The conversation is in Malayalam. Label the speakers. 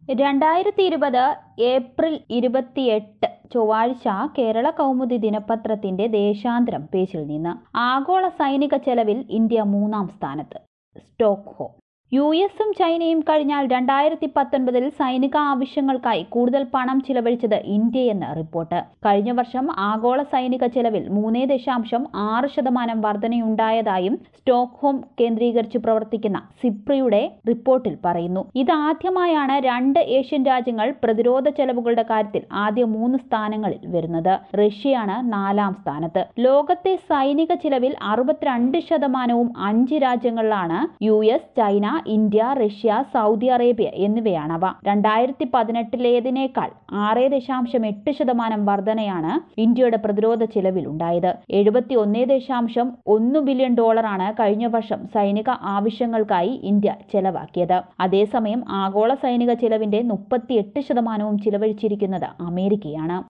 Speaker 1: 2020 ഏപ്രിൽ 28 ചൊവ്വാഴ്ച കേരള കൗമുദി ദിനപത്രത്തിന്റെ ദേശാന്തരം പേജിൽ നിന്ന് ആഗോള സൈനിക ചെലവിൽ ഇന്ത്യ 3-ാം സ്ഥാനത്ത്. സ്റ്റോക്ക്ഹോം. യുഎസും ചൈനയും കഴിഞ്ഞാൽ 2019 സൈനിക ആവശ്യങ്ങൾക്കായി കൂടുതൽ പണം ചിലവഴിച്ചത് ഇന്ത്യയെന്ന് റിപ്പോർട്ട്. കഴിഞ്ഞ വർഷം ആഗോള സൈനിക ചെലവിൽ 3.6% വർധനയുണ്ടായതായും സ്റ്റോക്ക്ഹോം കേന്ദ്രീകരിച്ച് പ്രവർത്തിക്കുന്ന സിപ്രിയുടെ റിപ്പോർട്ടിൽ പറയുന്നു. ഇതാദ്യമായാണ് 2 ഏഷ്യൻ രാജ്യങ്ങൾ പ്രതിരോധ ചെലവുകളുടെ കാര്യത്തിൽ ആദ്യ 3 സ്ഥാനങ്ങളിൽ വരുന്നത്. റഷ്യയാണ് 4-ാം സ്ഥാനത്ത്. ലോകത്തെ സൈനിക ചിലവിൽ 62% 5 രാജ്യങ്ങളിലാണ്. US, China, India, Russia, Saudi Arabia എന്നിവയാണവ. 2018 6.8% വർധനയാണ് ഇന്ത്യയുടെ പ്രതിരോധ ചിലവിലുണ്ടായത്. $71.1 ബില്യൺ കഴിഞ്ഞ വർഷം സൈനിക ആവശ്യങ്ങൾക്കായി ഇന്ത്യ ചെലവാക്കിയത്. അതേസമയം ആഗോള സൈനിക ചിലവിന്റെ 38% ചിലവഴിച്ചിരിക്കുന്നത് അമേരിക്കയാണ്.